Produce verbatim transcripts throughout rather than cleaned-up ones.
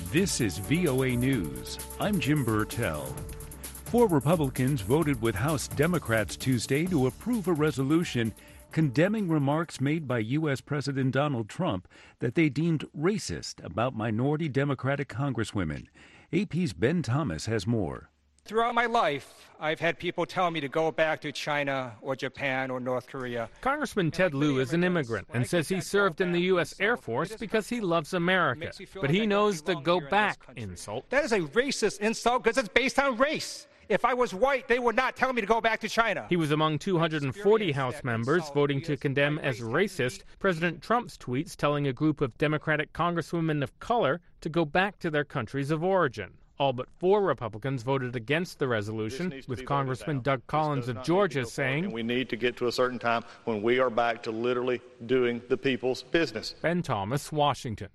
This is V O A News. I'm Jim Burtell. Four Republicans voted with House Democrats Tuesday to approve a resolution condemning remarks made by U S. President Donald Trump that they deemed racist about minority Democratic congresswomen. A P's Ben Thomas has more. Throughout my life, I've had people tell me to go back to China or Japan or North Korea. Congressman Ted Lieu is an immigrant and says he served in the U S. Air Force because he loves America. But he knows the go back insult. That is a racist insult because it's based on race. If I was white, they would not tell me to go back to China. He was among two hundred forty House members voting to condemn as racist President Trump's tweets telling a group of Democratic congresswomen of color to go back to their countries of origin. All but four Republicans voted against the resolution, with Congressman Doug Collins of Georgia saying, we need to get to a certain time when we are back to literally doing the people's business. Ben Thomas, Washington.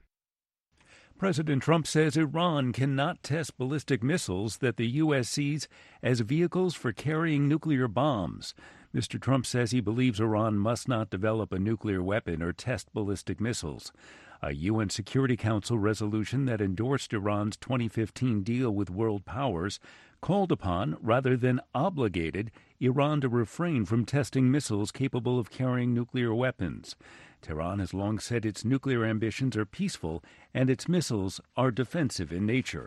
President Trump says Iran cannot test ballistic missiles that the U S sees as vehicles for carrying nuclear bombs. Mister Trump says he believes Iran must not develop a nuclear weapon or test ballistic missiles. A U N Security Council resolution that endorsed Iran's twenty fifteen deal with world powers called upon, rather than obligated, Iran to refrain from testing missiles capable of carrying nuclear weapons. Tehran has long said its nuclear ambitions are peaceful and its missiles are defensive in nature.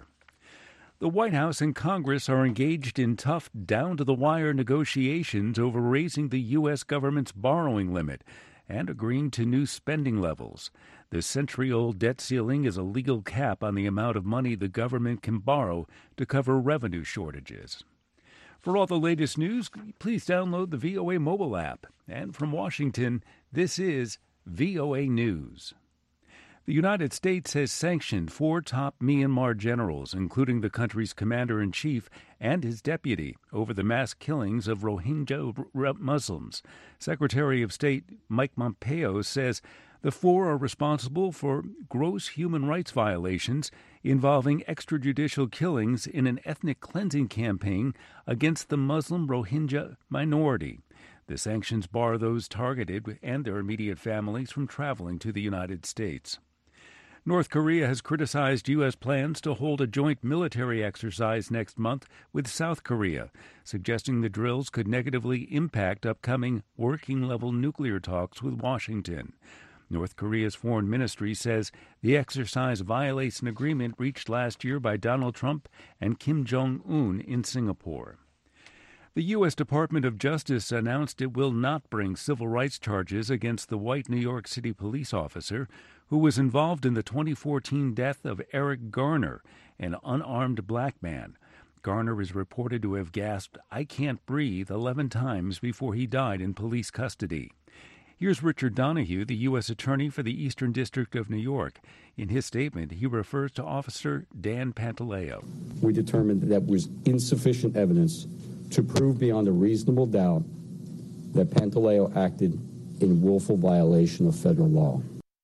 The White House and Congress are engaged in tough, down-to-the-wire negotiations over raising the U S government's borrowing limit and agreeing to new spending levels. The century-old debt ceiling is a legal cap on the amount of money the government can borrow to cover revenue shortages. For all the latest news, please download the V O A mobile app. And from Washington, this is V O A News. The United States has sanctioned four top Myanmar generals, including the country's commander-in-chief and his deputy, over the mass killings of Rohingya Muslims. Secretary of State Mike Pompeo says the four are responsible for gross human rights violations involving extrajudicial killings in an ethnic cleansing campaign against the Muslim Rohingya minority. The sanctions bar those targeted and their immediate families from traveling to the United States. North Korea has criticized U S plans to hold a joint military exercise next month with South Korea, suggesting the drills could negatively impact upcoming working-level nuclear talks with Washington. North Korea's foreign ministry says the exercise violates an agreement reached last year by Donald Trump and Kim Jong-un in Singapore. The U S. Department of Justice announced it will not bring civil rights charges against the white New York City police officer who was involved in the twenty fourteen death of Eric Garner, an unarmed black man. Garner is reported to have gasped, "I can't breathe," eleven times before he died in police custody. Here's Richard Donahue, the U S. Attorney for the Eastern District of New York. In his statement, he refers to Officer Dan Pantaleo. We determined that that was insufficient evidence to prove beyond a reasonable doubt that Pantaleo acted in willful violation of federal law.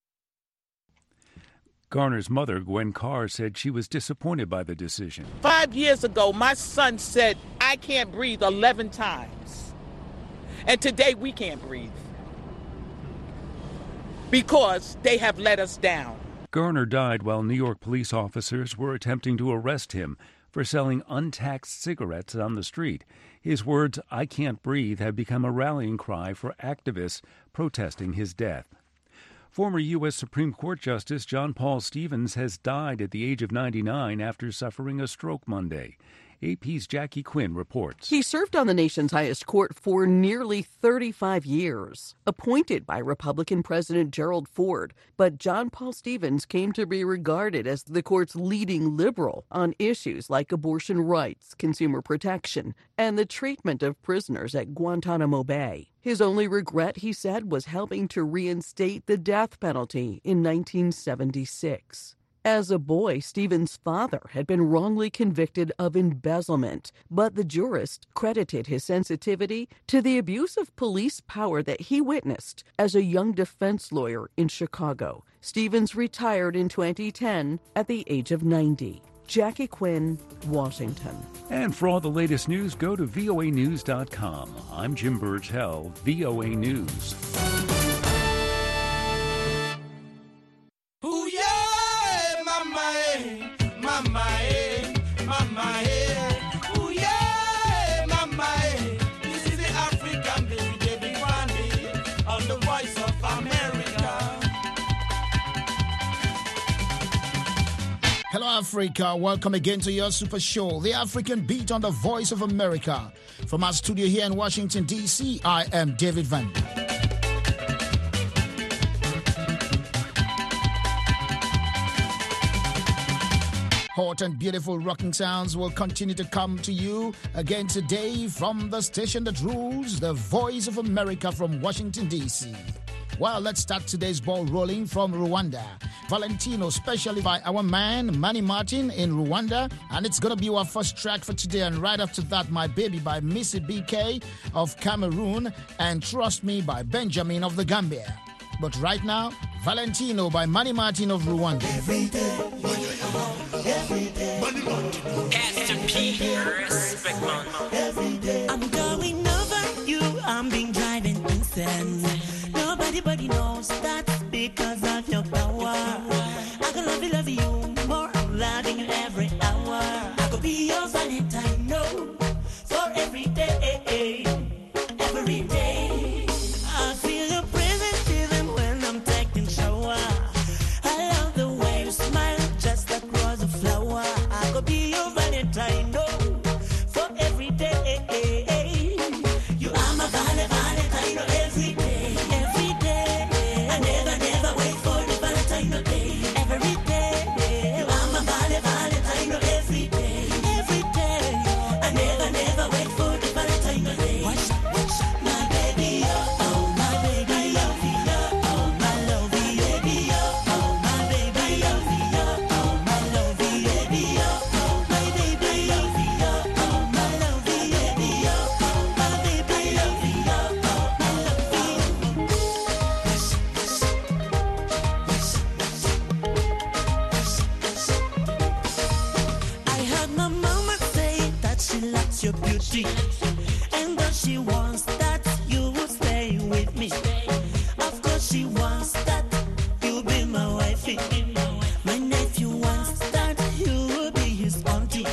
Garner's mother, Gwen Carr, said she was disappointed by the decision. Five years ago, my son said, "I can't breathe," eleven times. And today we can't breathe because they have let us down. Garner died while New York police officers were attempting to arrest him for selling untaxed cigarettes on the street. His words, "I can't breathe," have become a rallying cry for activists protesting his death. Former U S. Supreme Court Justice John Paul Stevens has died at the age of ninety-nine after suffering a stroke Monday. A P's Jackie Quinn reports. He served on the nation's highest court for nearly thirty-five years, appointed by Republican President Gerald Ford. But John Paul Stevens came to be regarded as the court's leading liberal on issues like abortion rights, consumer protection, and the treatment of prisoners at Guantanamo Bay. His only regret, he said, was helping to reinstate the death penalty in nineteen seventy-six. As a boy, Stevens' father had been wrongly convicted of embezzlement, but the jurist credited his sensitivity to the abuse of police power that he witnessed as a young defense lawyer in Chicago. Stevens retired in twenty ten at the age of ninety. Jackie Quinn, Washington. And for all the latest news, go to V O A news dot com. I'm Jim Burtell, V O A News. Hello, Africa. Welcome again to your super show, The African Beat on the Voice of America. From our studio here in Washington, D C, I am David Van. Hot and beautiful rocking sounds will continue to come to you again today from the station that rules, The Voice of America from Washington, D C. Well, let's start today's ball rolling from Rwanda. Valentino, especially by our man, Manny Martin in Rwanda. And it's going to be our first track for today. And right after that, My Baby by Missy B K of Cameroon. And Trust Me by Benjamin of the Gambia. But right now, Valentino by Manny Martin of Rwanda. Every day, every day, Pastor P, respect man. Every day, I'm going over you, I'm being driving insane. Nobody but knows that's because of your power. I can love you, love you more, I'm loving you every hour. I could be your Valentine, no, for every day, every day. I feel your presence even when I'm taking shower. I love the way you smile, just like rose of flower. I could be your Valentine, no, for every day. You are my Valentine, Valentine, every day, every day. I never, never wait for the Valentine day, every day. You are my Valentine, every day, every day. I never, never wait for the Valentine day. Watch, watch, my baby, oh, oh, my baby, oh, oh, my lovey, baby, oh, oh, my baby, oh, oh, my lovey, baby, oh, oh, my baby, oh, oh, my lovey, baby, oh, oh, my baby, oh, oh, my lovey. I heard my mama say that she likes your beauty, and that she wants that you will stay with me. Of course she wants that you'll be my wifey. My nephew wants that you will be his auntie.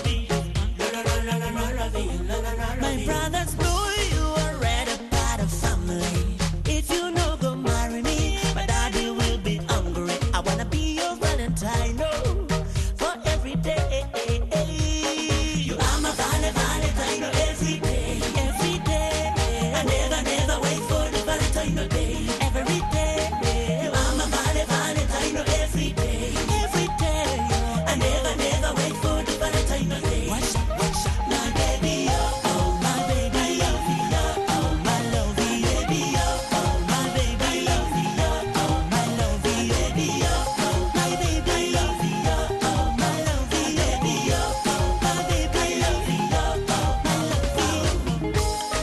My brothers know you are already part of family. If you no go marry me, my daddy will be hungry. I wanna be your Valentine, no, for every day. You are my Vale, Valentine, every day, every day. I never, never wait for the Valentine day, every day. You are my Vale, Valentine, every day, every day. I never, never wait for the Valentine day. Watch, watch, my baby, oh, oh, my baby, oh, oh, my lovey, baby, oh, oh, my baby, oh, oh, my lovey, baby, oh, oh, my baby, oh, oh, my lovey, baby, oh, oh, my baby, oh, oh, my lovey.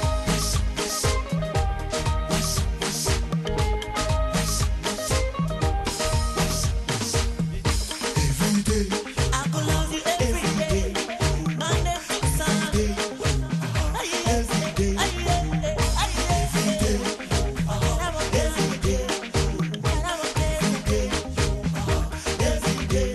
Every day, I could love you every day, Monday to Sunday. Every day, every day, every day, every day, every day,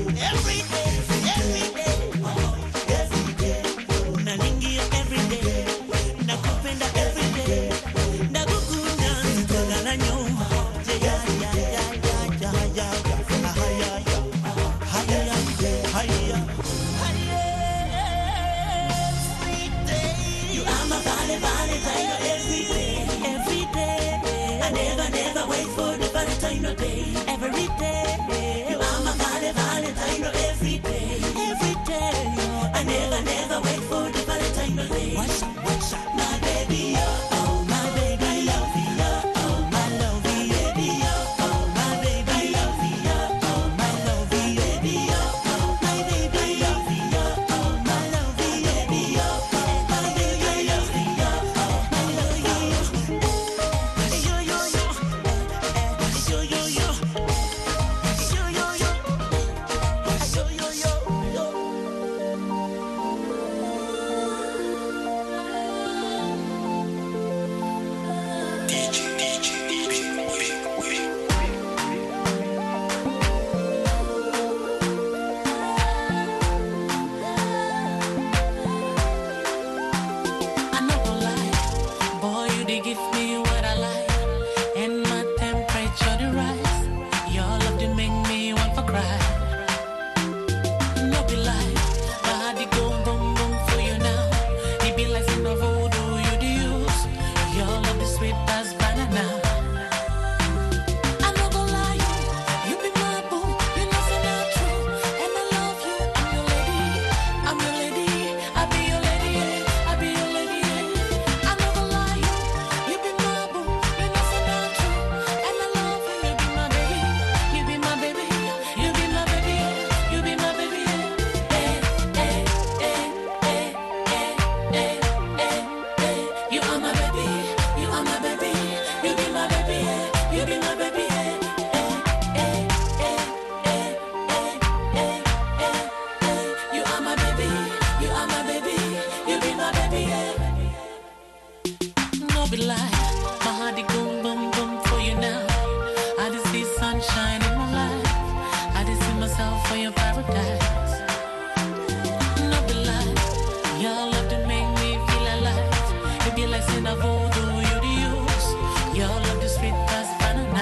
every day. Nalingia every day, nakupenda every day, nakukunda nitogala nyuma. Ya ya ya ya ya ya ya, haya ya, haya ya, haya. Every day, you are my Vale, Valentine, every day, every day. I never, never wait for the Valentine day, every day. You are my Vale, Valentine, every day, every day. I never, never wait for the Valentine day. Watch out, watch out, my baby, oh, oh, my baby, oh, oh, my lovey, baby, oh, oh, my baby, oh, oh, my lovey, baby, oh, oh, my baby, oh, oh, my lovey, baby, oh, oh, my baby, oh, oh, my lovey, yo, yo, yo, yo, yo, yo, yo, yo, yo, yo. for your paradise. No be lie, your love to make me feel alive. It be like sin of voodoo, you the use. Your love the sweet as banana.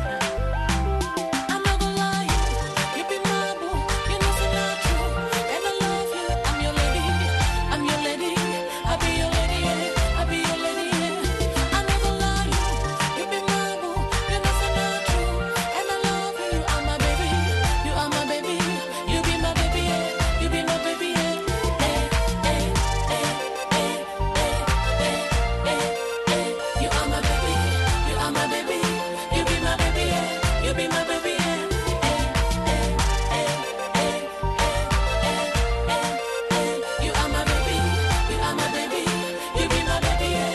I'm not gonna lie, you be my boo, you know so not true. And I love you, I'm your lady, I'm your lady, I'll be your lady, yeah, I'll be your lady, yeah. I'm not gonna lie, you be my boo, you know so not true. And I love you, you are my baby, you are my baby, you be my baby, yeah, you be my baby, yeah. Eh, eh, eh, eh, eh, eh, eh, eh. You are my baby, you are my baby, you be my baby, yeah, you be my baby, yeah. Eh, eh, eh, eh, eh, eh, eh, eh. You are my baby, you are my baby, you be my baby, yeah.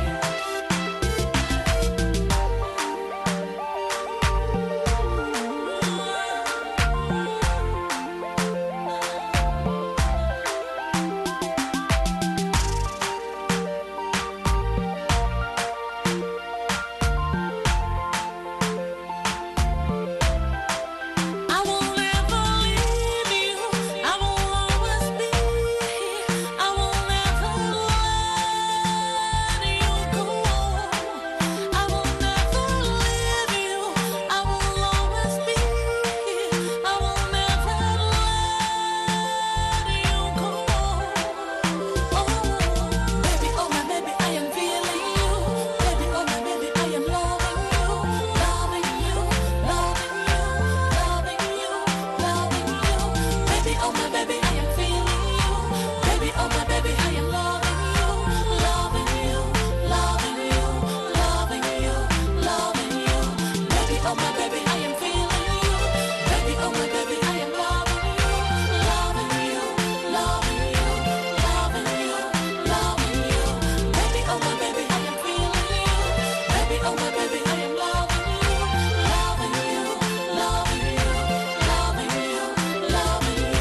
I won't ever leave you. I will always be here. I will never let you go. I will never leave you. I will always be here. I will never let you go. Oh, baby, oh my baby, I am feeling you. Baby, oh my baby, I am loving you, loving you, loving you, loving you, loving you. Baby, oh my baby, I am feeling you. Baby, oh my baby, I am loving you, loving you, loving you, loving you, loving you. Baby, oh my baby, I am feeling you. Baby, oh my baby, I am loving you, loving you, loving you, loving you, loving you. Baby, oh my baby, I am feeling you. Baby, oh my baby, I am loving you, loving you, loving you, loving you, loving you.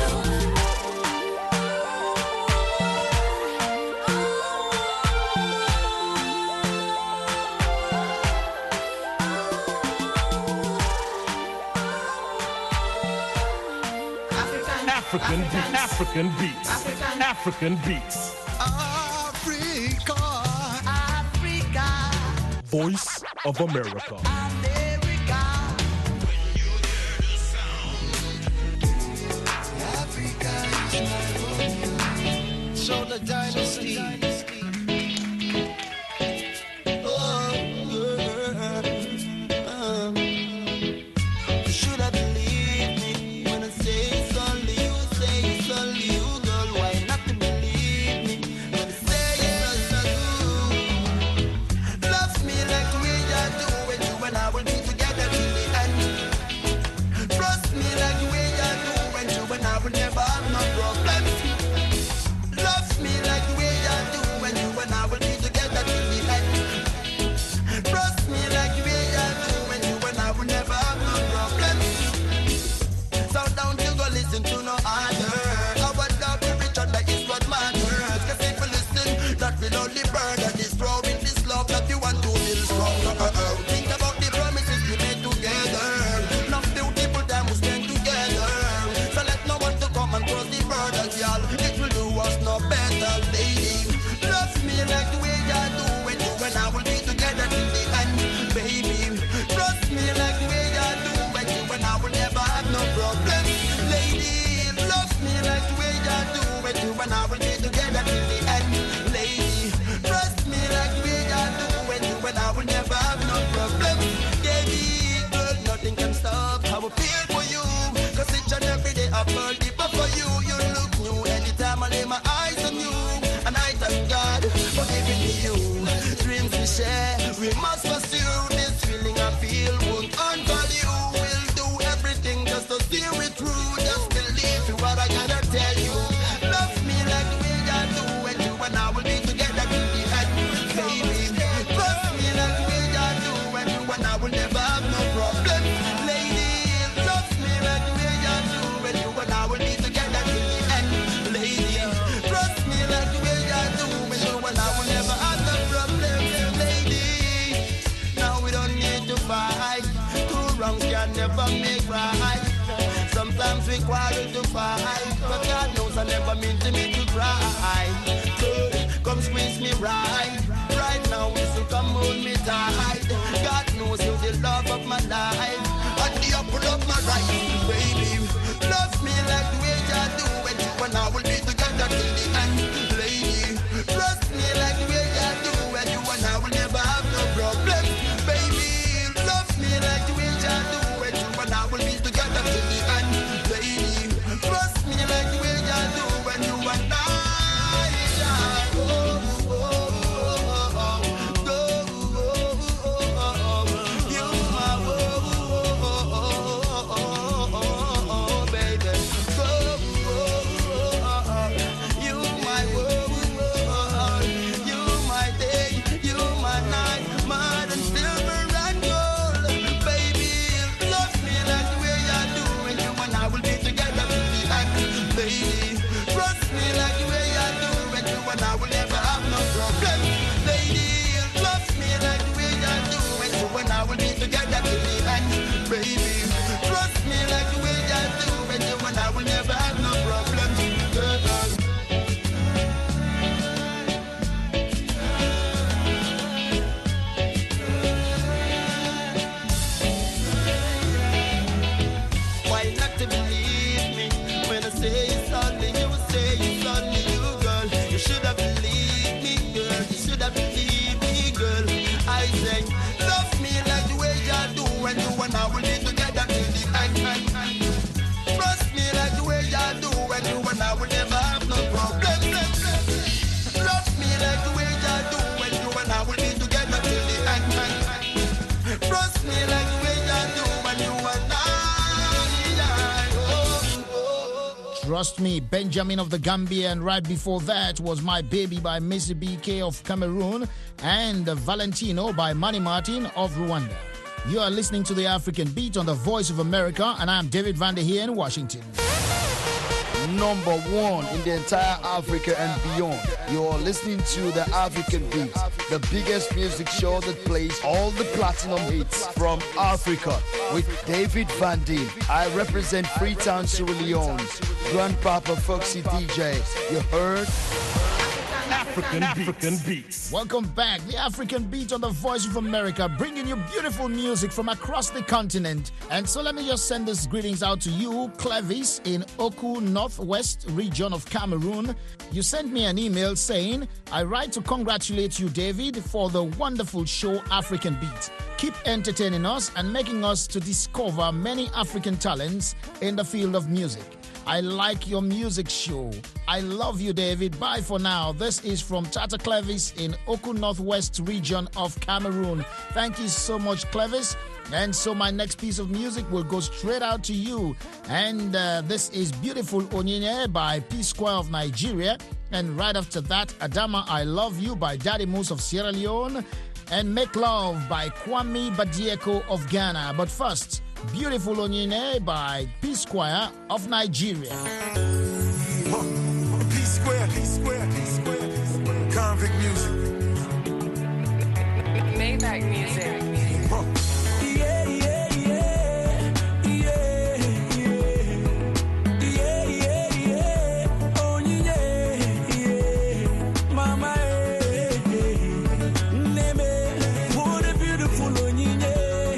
African beats, African beats, African beats. Africa, Africa, Voice of America. America. Africa is my home. So the dynasty. Oh, yeah. Um, you should have believed me when I say it's only you, say it's only you, girl. Why not to believe me when I say it's just you? Love me like the way you do when you and I will be together till the end. Trust me like the way you do when you and I will never have no problems. Love me like the way you do when you and I will be together till the end. Trust me like the way you do when you and I will never have no problems. So don't you go listen to no other. Our love for each other is what matters. Cause if you listen, that will only burn and destroy this love that you want to build strong. Uh-uh. Think about the promises we made together. Love beautiful time we spend together. So let no one to come and cross the border, y'all. It will do us no better, lady. Love me like the way you do when you and I will be together till the end, baby. Trust me like the way you do when you and I will never have no problem, lady. Love me like the way you do when you and I will be together till the end, lady. Trust me like the way you do when you and I will never have no problem, baby. Girl, nothing can stop how I feel for you. Cause each and every day I fall deeper for you. You look new anytime I lay my eyes on you. And I thank God for giving me you. Dreams we share, we must pursue. This feeling I feel won't unvalue. We'll do everything just to see it through. Just believe in what I gotta tell you. Love me like the way you do when you and I will be together till the end, baby. Trust me like the way you do when you and I will never have no problem, lady. Love me like the way you do when you and I will be together till the end, lady. Trust me like the way you do when you and I will never have no problem, lady. Now we don't need to fight. Two wrongs can never make right. Sometimes we we quarrel to fight, but God knows I never mean to make you cry. Good, come squeeze me right. Right now, whistle, come hold me tight. God knows you're the love of my life. At the apple of my right, baby. Love me like the way you do, and you and I will be together till the end, lady. Trust me like the way you do, and you and I will never have no problem, baby. Love me like the way you do, and you and I will be together till the end, lady. Trust me like the way you do, and you and I. Trust Me, Benjamin of the Gambia, and right before that was My Baby by Missy B K of Cameroon and Valentino by Manny Martin of Rwanda. You are listening to The African Beat on the Voice of America, and I'm David Vander here in Washington. Number one in the entire Africa and beyond. You're listening to The African Beat, the biggest music show that plays all the platinum hits from Africa with David Van Dien. I represent Freetown, Sierra Leone's Grandpapa Foxy D J. You heard? African, African Beats. Welcome back. The African Beat on the Voice of America, bringing you beautiful music from across the continent. And so let me just send this greetings out to you, Clevis in Oku, Northwest region of Cameroon. You sent me an email saying, I write to congratulate you, David, for the wonderful show African Beat. Keep entertaining us and making us to discover many African talents in the field of music. I like your music show. I love you, David. Bye for now. This is from Tata Clevis in Oku Northwest region of Cameroon. Thank you so much, Clevis. And so my next piece of music will go straight out to you. And uh, this is Beautiful Onyinye by P-Square of Nigeria. And right after that, Adama, I Love You by Daddy Moose of Sierra Leone. And Make Love by Kwame Badieko of Ghana. But first, Beautiful Onyinye by P-Square of Nigeria. P-Square, P-Square, P-Square, Convict Music. Maybach Music. Huh. Yeah, yeah, yeah, yeah, yeah, yeah, yeah, yeah. Oh, yeah, yeah, mama, eh, neme, what a beautiful Onyinye.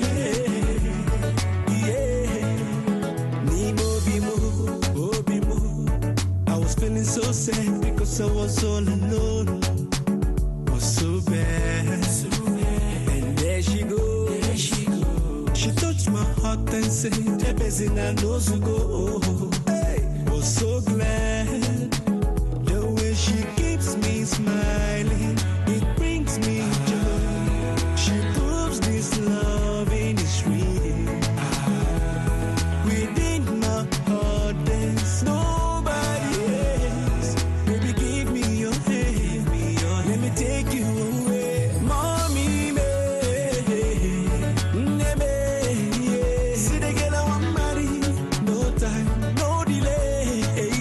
Feeling so sad because I was all alone. Was so bad. so bad. And there she goes. There she goes. She touched my heart and said, Ebezina knows to go. Hey. Was so glad. The way she keeps me smiling, it brings me joy. She proves this loving is real. Within my heart there's no take you away, mommy, me, me, see the girl I want marry, no time, no delay.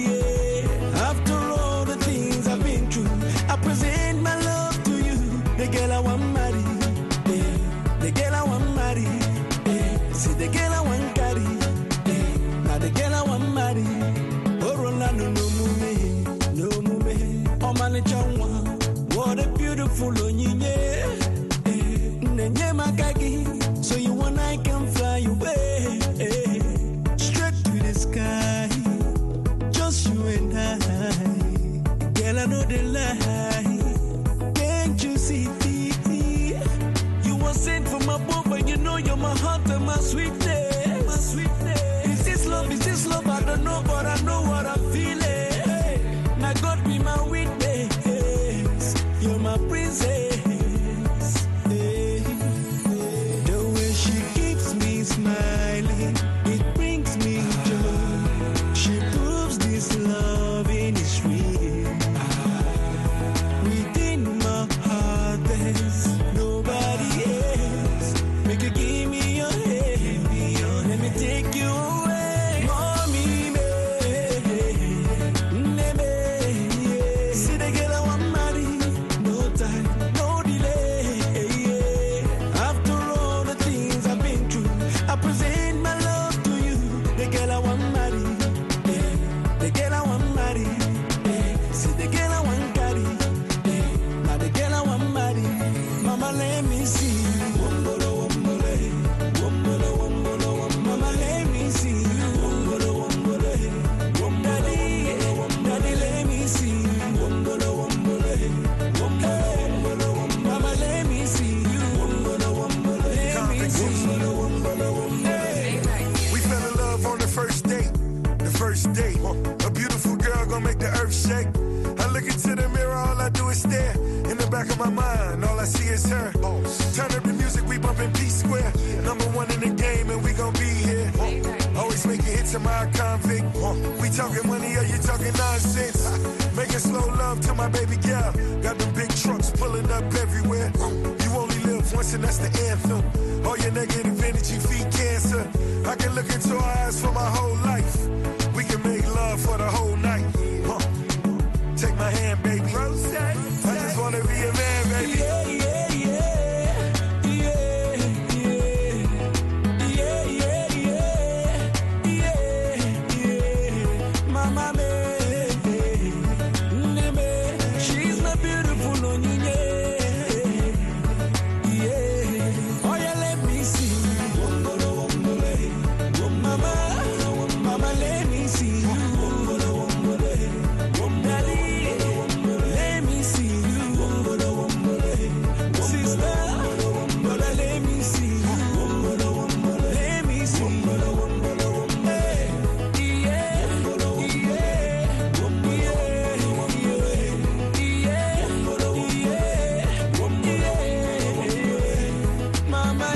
the lie. Can't you see? You were sent from above, and you know you're my heart and my sweetness. My sweetness. Is this love? Is this love? I don't know, but I know what I'm feeling. Now God be my witness. You're my princess. The way she keeps me smiling, it brings me joy. She proves this loving is real. Within my heart there's nobody else. Make you give me your hand, let me take you away. Mommy, baby, see the girl I want marry. No time, no delay. After all the things I've been through, I present my love to you. The girl I want marry, the girl I want marry. See the girl I want carry, now the girl I want marry. Mama, let me see you. Wombolo, wombolo, wombolo, wombolo, wombolo. Mama, let me see you. Wombolo, wombolo, wombolo, daddy, daddy, let me see you. Wombolo, wombolo, wombolo, wombolo. Mama, let me see you. Wombolo, wombolo, let me see you. Wombolo, wombolo. We fell in love on the first date. The first date. A beautiful girl gonna make the earth shake. I look into the mirror, all I do is stare. In the back of my mind, all I see is her. Turn up the music, we bumpin' P Square. Number one in the game, and we gon' be here. Always making hits to my convict. We talking money, or you talking nonsense? Making slow love to my baby girl. Got them big trucks pulling up everywhere. You only live once, and that's the anthem. All your negative energy feed cancer. I can look into her eyes for my whole life. We can make love for the whole night. Huh. Take my hand, baby. I just wanna be a man, baby. Yeah, yeah, yeah, yeah, yeah, yeah, yeah, yeah, yeah. Mama, baby, she's my beautiful Onyinye. Yeah, oh yeah, let me see. Wombolo, wombolo, mama, mama, let me see. Wombolo, wombolo, daddy, let me see you. Wombolo, wombolo, sister, brother, let me see you. Wombolo, wombolo, let me see. Wombolo, wombolo, hey, yeah, yeah, yeah, yeah, yeah, mama,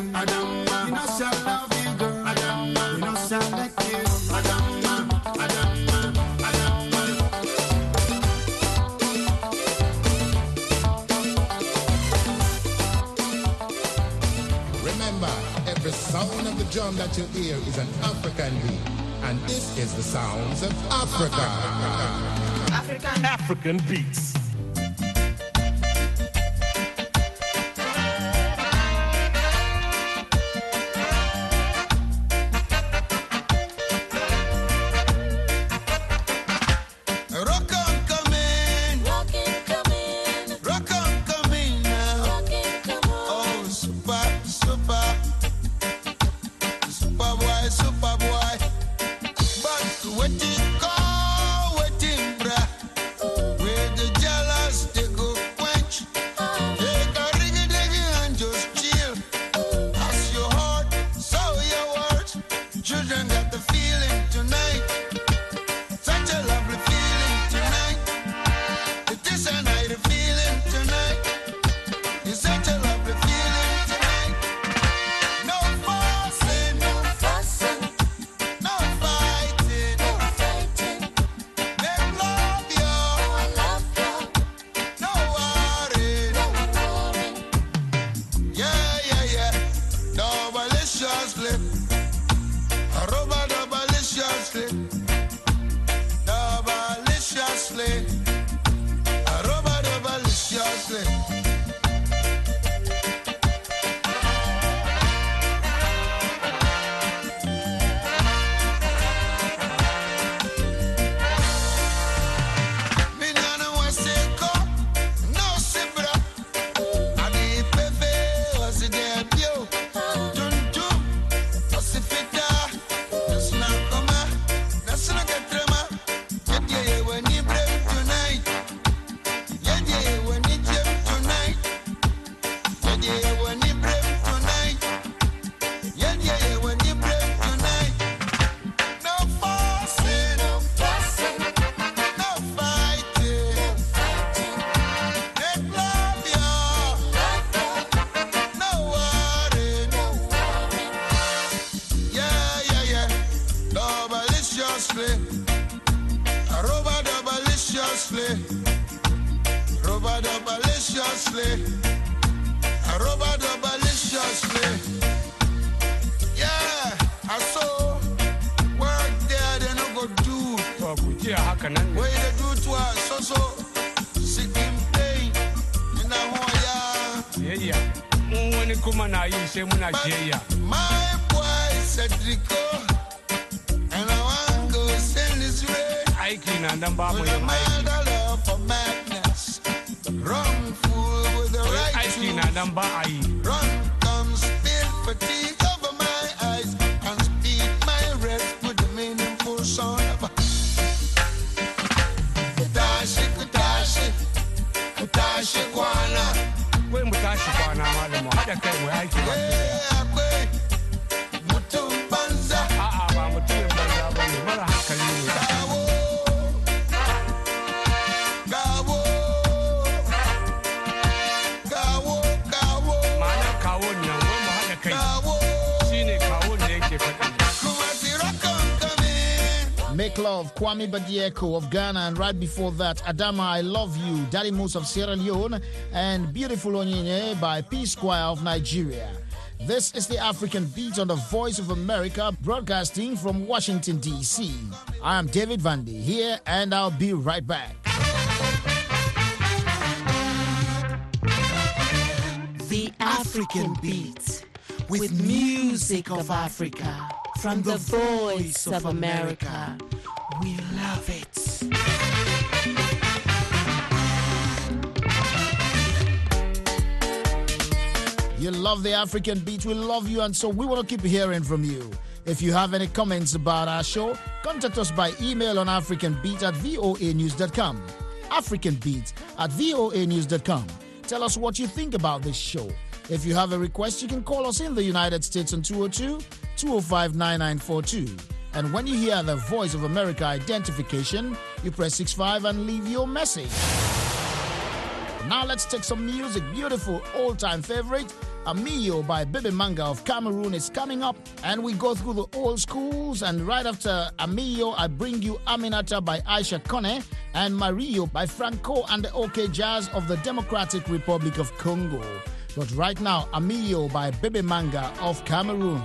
Adama, Adama. You know, say I love you, girl. Adama, you know, say I like you. Adama, Adama, Adama. Remember, every sound of the drum that you hear is an African beat. And this is the sounds of Africa. African, African beats. My boy Cedrico, and I want to go send this way. I can't with a mad love for madness, wrong fool with the right to run comes spill fatigue over my eyes and speed my rest with the meaningful sound of Kutashi, Kutashi, Kutashi Kwana. When Mutashi Kwana, madam, I can't wait. Make Love, Kwame Badieko of Ghana, and right before that, Adama, I Love You, Daddy Moose of Sierra Leone, and Beautiful Onyinye by P Squire of Nigeria. This is the African Beat on the Voice of America, broadcasting from Washington, D C. I am David Vandy here, and I'll be right back. The African Beat, with music of Africa, from the Voice of America. We love it. You love the African Beat, we love you, and so we want to keep hearing from you. If you have any comments about our show, contact us by email on africanbeat at voa news dot com. African Beat at voa news dot com. Tell us what you think about this show. If you have a request, you can call us in the United States on two oh two, two oh five, nine nine four two. And when you hear the Voice of America identification, you press six five and leave your message. Now let's take some music. Beautiful old-time favorite, Amiyo by Baby Manga of Cameroon is coming up, and we go through the old schools. And right after Amiyo, I bring you Aminata by Aisha Kone and Mario by Franco and the OK Jazz of the Democratic Republic of Congo. But right now, Amiyo by Baby Manga of Cameroon.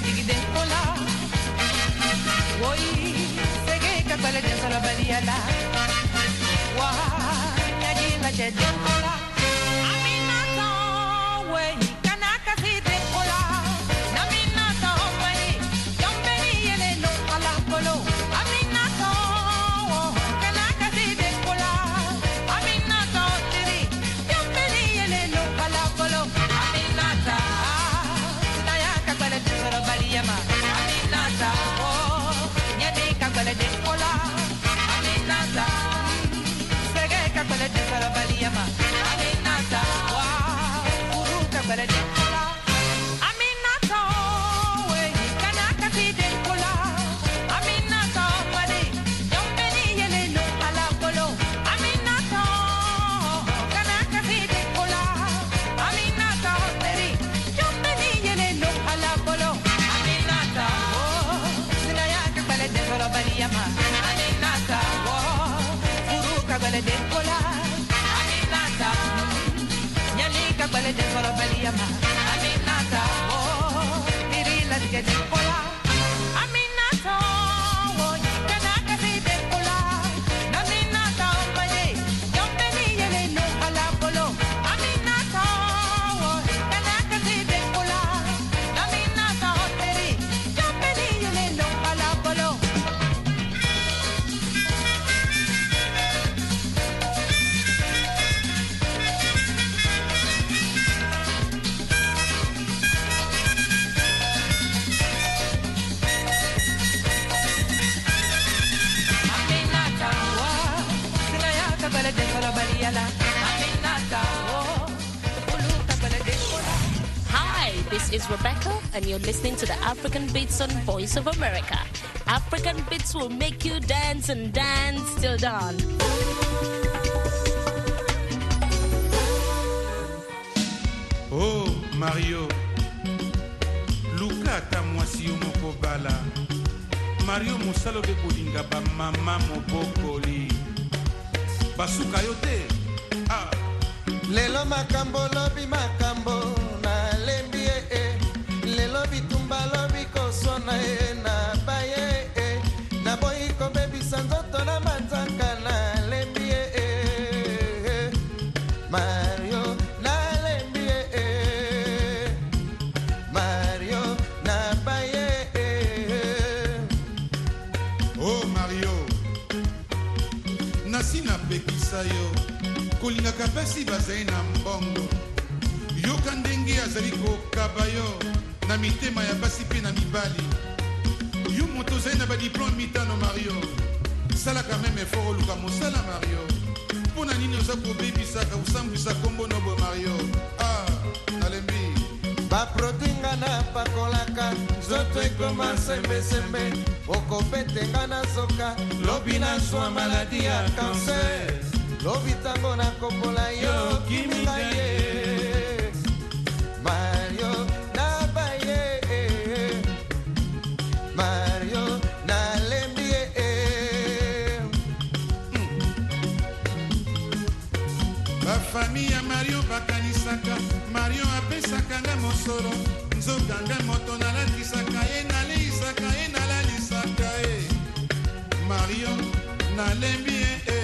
digide kola. Woi, sege kapale de sala baliala. Wa, nyagi la de kola. Amina to, wei, kanaka si de kola. Namina to, wei, yombeni yele no ala kolo. Amina to, kanaka si de kola. Amina to, tiri, yombeni yele no ala kolo. Amina ta, sinaya kapale de sala baliama. Amina ta, oh, nyadi kapale de kola. Amina ta, sege kapale de sala baliama. Amina ta, wow, uru kapale de kola. Amina ta, we kanaka si de kola. Amina ta, mari, yombeni yele no ala kolo. Amina ta, kanaka si de kola. Amina ta, teri, yombeni yele no ala kolo. Amina ta, oh, sinaya kapale de sala baliama. Amina ta, oh, uru kapale de kola. Amina ta, nyali kapale de sala baliama. Amina ta, oh, iri la de kola. Amina ta, oh, kanaka si de kola. Amina ta, maye, yombeni yele no ala kolo. Amina ta, oh, kanaka si de kola. Amina ta, teri, yombeni yele no ala kolo. Aminata, oh, sinaya kapale de sala baliala. Aminata, oh, ulu kapale de kola. Hi, this is Rebecca, and you're listening to the African Beats on Voice of America. African Beats will make you dance and dance till dawn. Oh, Mario. Luka ta mwasi moko bala. Mario musalo be kolinga ba mama mobokoli. Basuka yote. Ah. Lelo makambo lobi makambo na lembi e lelo bitumba lobi kosona e na baye e na boy ko baby sanzoto na manzaka na lembi e Mario na lembi e Mario na baye e Oh, Mario. Nasina pekisa yo. Kolinga kapesi bazai na mbongo. Yo kandengi azali kokaba yo. Na mitema ya basi pe na mibali. Yo moto zai na ba diplôme mitano Mario. Sala quand même effort oluka mosala Mario. Pona nini oza kobebisaka osambwisa kombo nobo Mario. Ah, nalembi. baprotinga na pakolaka zoto ekoma sembesembe okopetenga na soka lobi na zwa maladi ya kanser lobi tango na kopola yo kiminga ye Mario na baye Mario na lembi Ba famille ya Mario bakanisaka Mario apesaka nga mosolo nzoka nga moto nalatisaka ye naleisaka ye nalalisaka ye Mario nalembi ye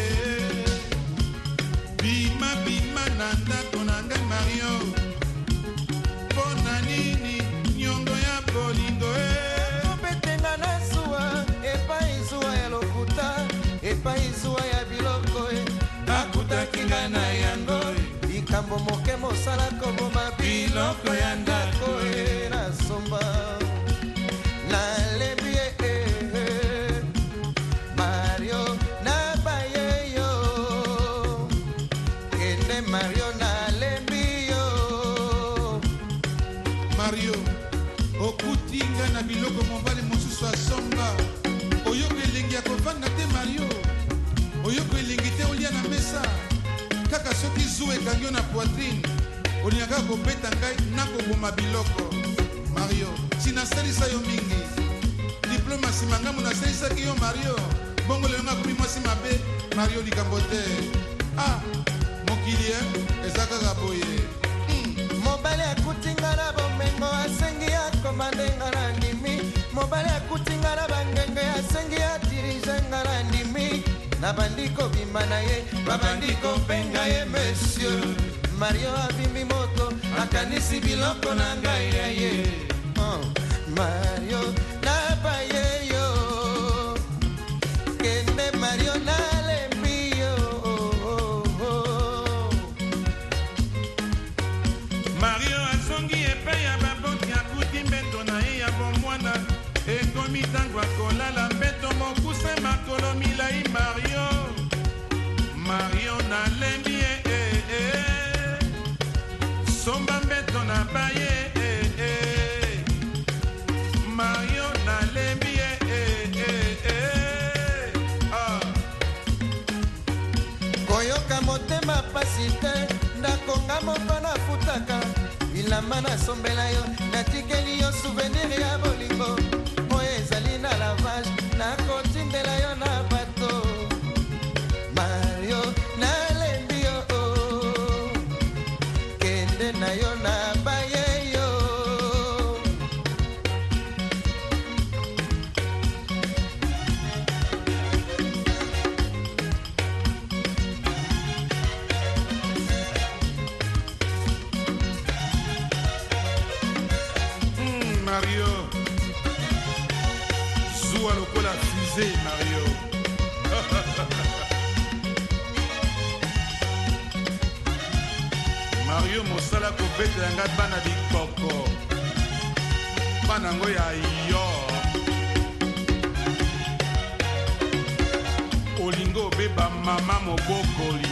bima bima na ndako na nga Mario mpona nini nyongo ya bolingo e obetenga na zuwa epai zuwa ya lokuta epai zuwa ya biloko e akutaki nga na yango likambo moke mosala koboma biloko ya ndako e na somba nalembi ye Mario na baye yo kende Mario nalembi yo Mario okutinga na biloko mobali mosusu asomba oyoko elengi ya kovanda te Mario oyoko elengi te olia na mesa kaka soki zu ekangi yo na poitrine olingaka kobeta ngai nakoboma biloko Mario sinasalisa yo mingi diplome nsima ngambo nasalisaki yo Mario bongo lelo ngakomi mwasi mabe Mario likambo te ah mokili eza kaka boye mobali akutinga na bomengo asengi akomandenga na ndimi na bandiko bimana ye babandiko penga ye monsieur Mario abimbi moto akanisi biloko na ngai ya ye oh, Mario na baye yo kende Mario na lembi yo oh, oh, oh. Mario asongi epe ya baboti akuti mbeto na ye ya bomwana ekomi tango akolala mbeto mokuse makolo milai Mario Mario na lembi ye eh, eh. Somba mbeto na baye eh, eh. Mario na lembi ye eh, eh, eh. Ah. Koyoka motema pasi te ndakonga moko na futaka bilamba nasombela yo natikeli yo souvenir ya bolingo oyo ezali na lavage nakotindela yo na bato Mario nalembi yo oh. Kende na yo na baye yo mm, Mario Zoua lokola fusée Mario Mario mosala kobetela ngai bana bikoko bana ngo ya yo olingo obeba mama mobokoli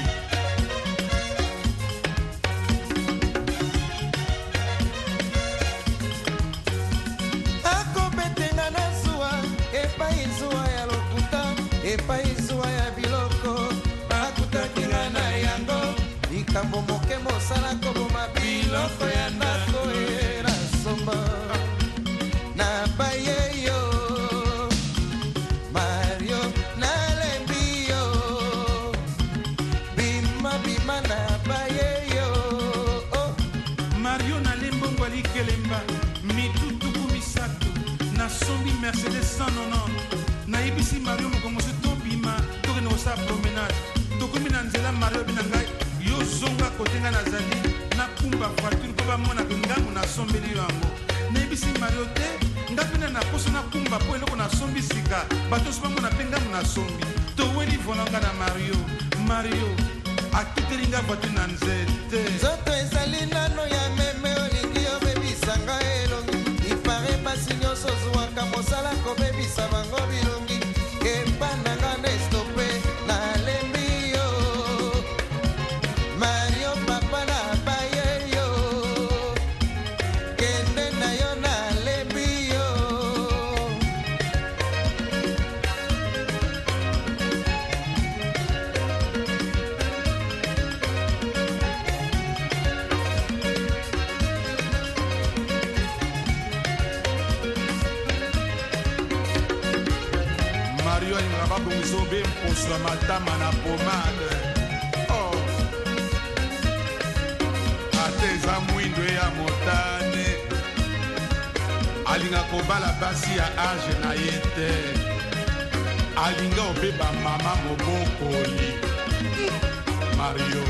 akobetenga na zuwa epai zuwa ya lokuta epai zuwa ya biloko akutakinga na yango likambo moke mosala koboma biloko ya ndako era somba na baye yo Mario nalembi yo bima bima na baye yo oh. Mario nalembongo alikelemba mitutuku misato nasombi Mercedes cent quatre-vingt-dix nayebisi Mario mokomosi tobima tokende kosala promenade tokomi na nzela Mario bina ngai yozonga kote ngai nazali nakumba voiture mpo bamonaka ngango nasombeli yo yango nayebisi Mario te ngai mpena na poso nakumba mpo eloko nasombi sika bato so bamona mpe ngango nasombi toweni volanga na Mario Mario atuteli ngai voiture na nzete nzoto ezali nano ya meme olingi obebisa ngai elongi ipare basi nyonso ozwaka mosala kobebisa bango bilongi kepa na ngai na estope nalembi yo Mario papa na baye yo kende na yo nalembi yo Mario alingaka babongisa obe mposo matama na pomade oh. Ate eza mwindo ya motane alinga kobala basi ya age na ye te alinga obeba mama mobokoli Mario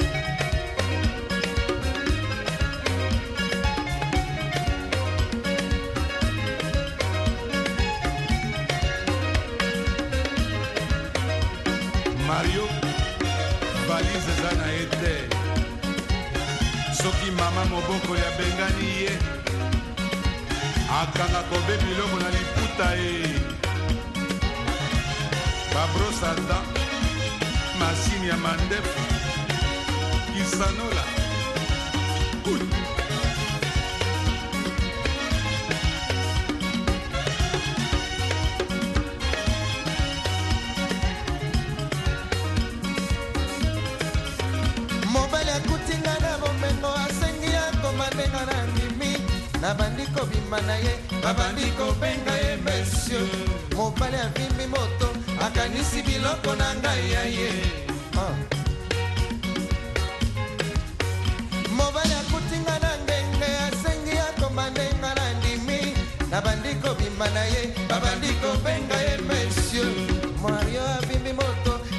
Mario valise eza na ye te soki mama mobokoli abengani ye akanga kobe biloko na liputa ye babrosa dan masini ya mandefu kisanola Ui. mobali akutinga na bomengo asengi akomandenga na ndimi na bandiko bima na ye babandiko benga ye monsieur mobali avimbi moto akanisi biloko na ngai ya ye ah. Mobali akutinga na ndenge asengi akomandenga na ndimi na bandiko bima na ye babandiko benga ye monsieur Mario abimbi moto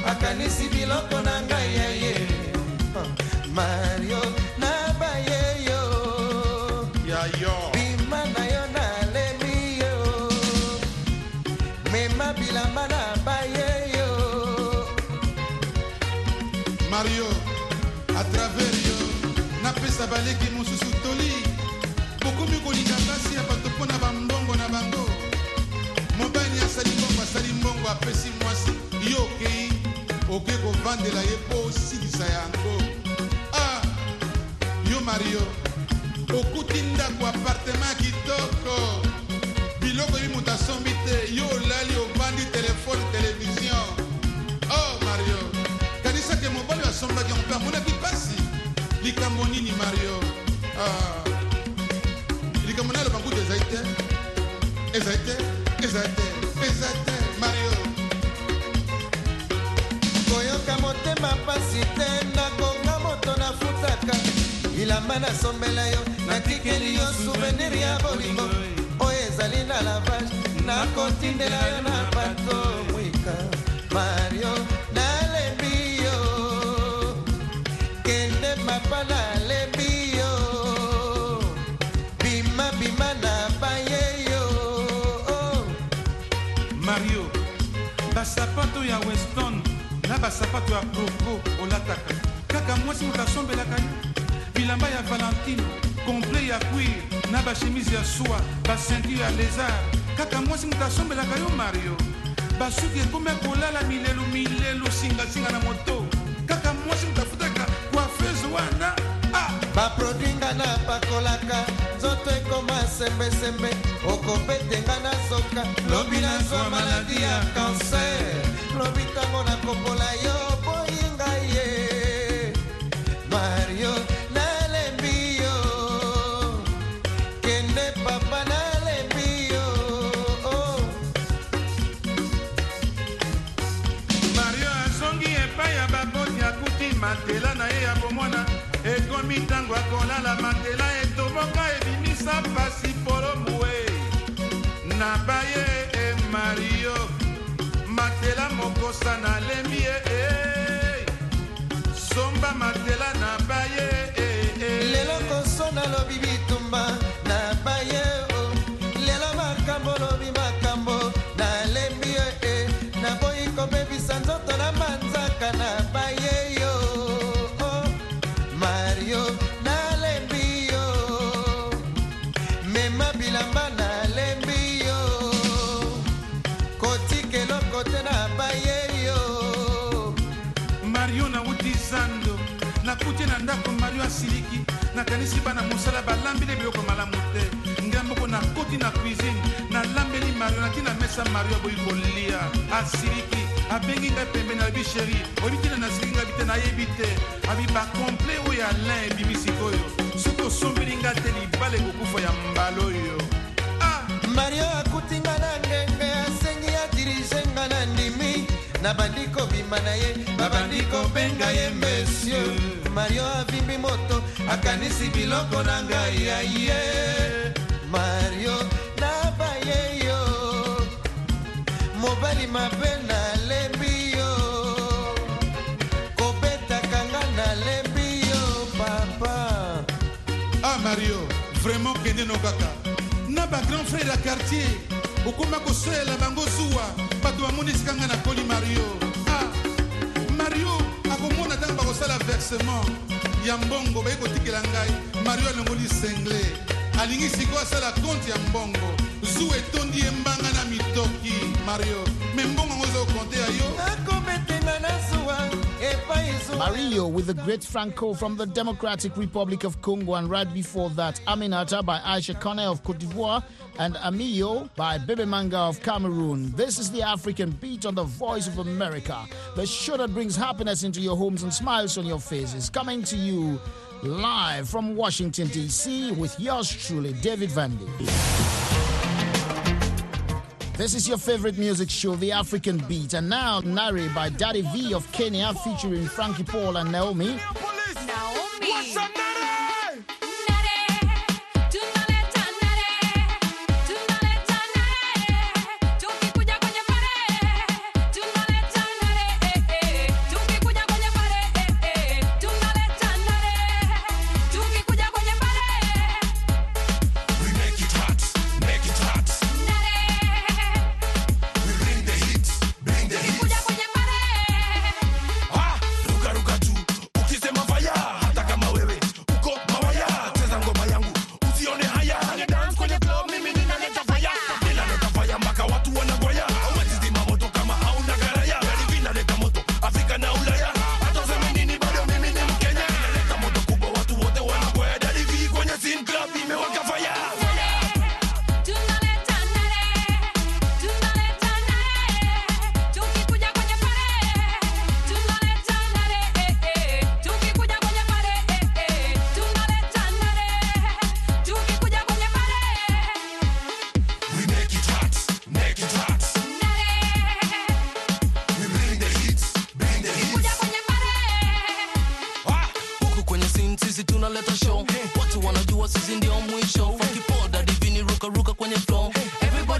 kopesa baleki mosusu toli bokomi kolinga basi ya bato mpo na bambongo na bango mobali asali mbongo asali mbongo apesi mwasi yo okei oke kovandela ye mpo osilisa yango ah yo Mario okuti ndako apartema kitoko biloko yebi moto asombi te yo olali ovandi telefone televizion oh Mario kanisake mobali asombaki yango mpe amonaki pasi likambo nini Mario ah likambo naloba nkutu ezali te ezali te ezali te ezali te Mario koyoka motema pasi te nakonga moto nafutaka ilamba nasombela yo natikeli yo souvenir ya bolingo oyo ezali na lavage nakotindela yo na bato mwika Mario nalembi yo kende mapa nalembi yo bima bima na baye yo oh. Mario basapato ya Weston na basapato ya Provo olataka kaka mwasi moto asombelaka yo bilamba ya Valentino complet ya cuir na bachemise ya soie basentire ya lézard kaka mwasi moto asombelaka yo Mario basuki ekome kolala milelu milelu singasinga na moto kaka mwasi moto afutaka coiffeuse wana ah. baprodwinga na pakolaka nzoto ekoma sembesembe okopetenga na soka lobi nazwa maladi ya cancer lobi ntango nakopola yo boyinga ye Mario nalembi yo kende papa nalembi yo oh. Mario azongi epai ya baboti akuti matela na ye ya bomwana ekomi ntango akolala matela etoboka ebimisa pasi polomue na baye e Mario matela mokosa na lembi ye e somba matela na baye e lelo kosona lobi bitumba na baye o lelo makambo lobi makambo na lembi ye e na boyi kobebisa nzoto na manzaka na baye yo oh. Mario na lembi yo mema bilamba na lembi yo kotikelo kote na baye yo Mario na wuti zando na kuti na ndako Mario asiliki na kanisi bana mosala balambile biloko malamu te ngamboko na koti na cuisine na lambeli Mario na tina mesa Mario boyi kolia asiliki abengi ngai pembeni abi sheri obitina na siliki ngai bite na yebi te abi ba complet oyo alain ebimisi oyo soki osombeli ngai te libala ekokufa ya mbala oyo ah. Mario akutinga na ngenge asengi adirige nga na ndimi na bandiko bima na ye babandiko benga ye monsieur Mario avimbi moto akanisi biloko na ngai ya ye Mario na baye yo mobali mabe na lembi yo kobetaka nga na lembi yo papa ah Mario vraiment kende no kaka na ba grand frère ya quartier okoma kosoyela bango zuwa bato bamonisika nga na koli Mario ah Mario akomona ntango bakosala versement ya mbongo baye kotikela ngai Mario alongoli sengle alingi sikoyo asala konte ya mbongo zu etondi ye mbanga na mitoki Mario me mbongo yango eza okonte ya yo nakobetenga na zuwa epai zuwa Mario with the great Franco from the Democratic Republic of Congo, and right before that Aminata by Aisha Kone of Cote d'Ivoire and Amiyo by Bebe Manga of Cameroon. This is the African Beat on the Voice of America, the show that brings happiness into your homes and smiles on your faces, coming to you live from Washington, D C with yours truly, David Vandy. This is your favorite music show, The African Beat, and now Nari by Daddy V of Kenya featuring Frankie Paul and Naomi. Naomi. What's up,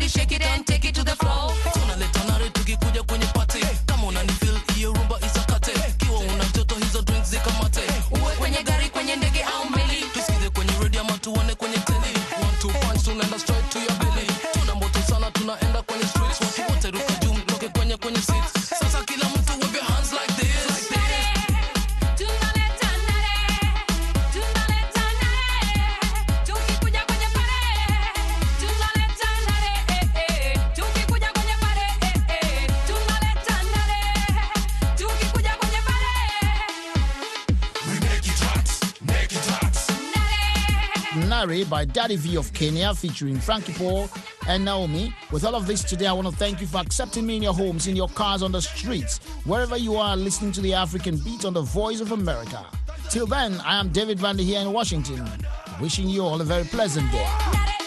shake it and take it to the floor. Tunaleta nare tukikuja kwenye party. Kama unanifeel hiyo rumba isakate. Kiwa una joto hizo drinks zikamate. Uwe kwenye gari, kwenye ndege au meli. Tusikize kwenye radio ama tuone kwenye tele. One two punch tunaenda straight to your belly. Tuna moto sana tunaenda kwenye streets. Watu wote ruka juu mtoke kwenye kwenye seats. Sasa kila mtu wave your hands like this. Nare by Daddy V of Kenya featuring Frankie Paul and Naomi. With all of this today, I want to thank you for accepting me in your homes, in your cars, on the streets, wherever you are listening to the African Beat on the Voice of America. Till then, I am David Vander here in Washington, wishing you all a very pleasant day.